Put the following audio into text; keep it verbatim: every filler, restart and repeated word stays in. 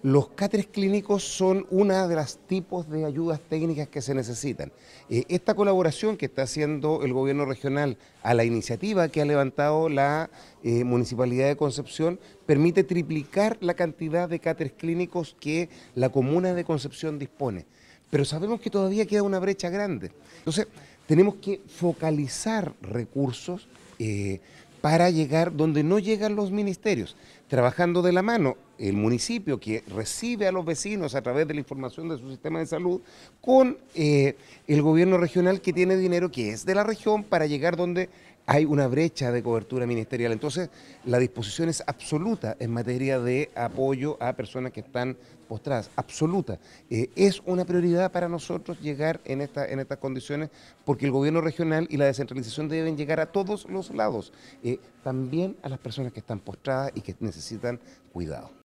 Los cáteres clínicos son una de los tipos de ayudas técnicas que se necesitan. Eh, esta colaboración que está haciendo el gobierno regional a la iniciativa que ha levantado la eh, Municipalidad de Concepción permite triplicar la cantidad de cáteres clínicos que la comuna de Concepción dispone. Pero sabemos que todavía queda una brecha grande. Entonces, tenemos que focalizar recursos eh, para llegar donde no llegan los ministerios, trabajando de la mano el municipio que recibe a los vecinos a través de la información de su sistema de salud, con eh, el gobierno regional que tiene dinero que es de la región para llegar donde hay una brecha de cobertura ministerial. Entonces, la disposición es absoluta en materia de apoyo a personas que están postradas, absoluta. Eh, es una prioridad para nosotros llegar en, esta, en estas condiciones porque el gobierno regional y la descentralización deben llegar a todos los lados, eh, también a las personas que están postradas y que necesitan cuidado.